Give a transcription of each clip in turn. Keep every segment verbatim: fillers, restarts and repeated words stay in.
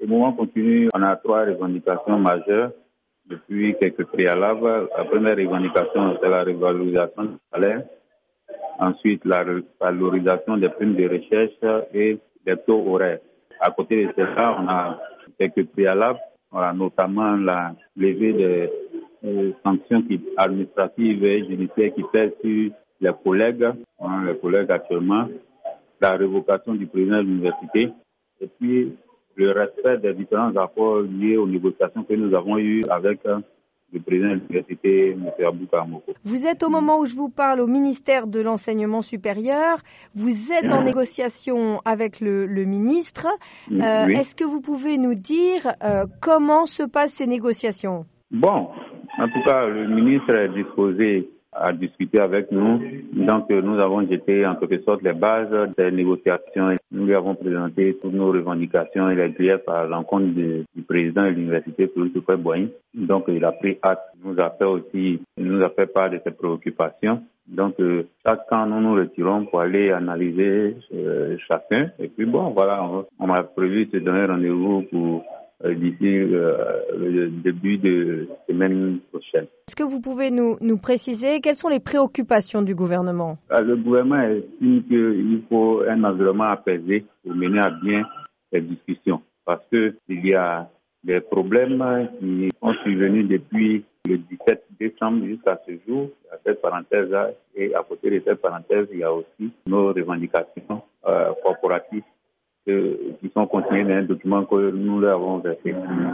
Le mouvement continue. On a trois revendications majeures depuis quelques préalables. La première revendication, c'est la revalorisation du salaire. Ensuite, la valorisation des primes de recherche et des taux horaires. À côté de cela, on a quelques préalables, voilà, notamment la levée des euh, sanctions qui, administratives et judiciaires qui pèsent sur les collègues, hein, les collègues actuellement, la révocation du président de l'université et puis le respect des différents accords liés aux négociations que nous avons eues avec euh, le président de l'université, M. Abouka Moko. Vous êtes au moment où je vous parle au ministère de l'Enseignement supérieur. Vous êtes en négociation avec le, le ministre. Euh, oui. Est-ce que vous pouvez nous dire euh, comment se passent ces négociations? Bon, en tout cas, le ministre est disposé à discuter avec nous. Donc, nous avons jeté en quelque sorte les bases des négociations. Nous lui avons présenté toutes nos revendications et les griefs à l'encontre du, du président de l'université, Christopher Boigny. Donc, il a pris acte. Il nous a fait aussi, il nous a fait part de ses préoccupations. Donc, euh, chaque temps, nous nous retirons pour aller analyser euh, chacun. Et puis, bon, voilà, on, on a prévu se donner rendez-vous pour euh, d'ici euh, le début de semaine prochaine. Est-ce que vous pouvez nous, nous préciser quelles sont les préoccupations du gouvernement? Le gouvernement estime qu'il faut un environnement apaisé pour mener à bien les discussions. Parce qu'il y a des problèmes qui sont survenus depuis le dix-sept décembre jusqu'à ce jour, à cette parenthèse-là. Et à côté de cette parenthèse, il y a aussi nos revendications euh, corporatives euh, qui sont contenues dans un document que nous leur avons versé.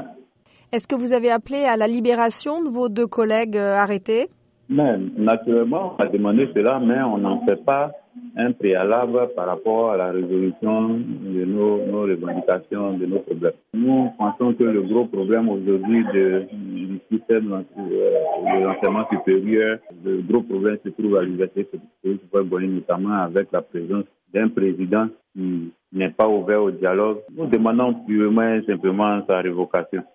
Est-ce que vous avez appelé à la libération de vos deux collègues arrêtés? Mais, naturellement, on a demandé cela, mais on n'en fait pas un préalable par rapport à la résolution de nos, nos revendications, de nos problèmes. Nous pensons que le gros problème aujourd'hui de, du système de l'enseignement supérieur, le gros problème se trouve à l'université de Boigny, notamment avec la présence d'un président qui n'est pas ouvert au dialogue. Nous demandons purement et simplement sa révocation.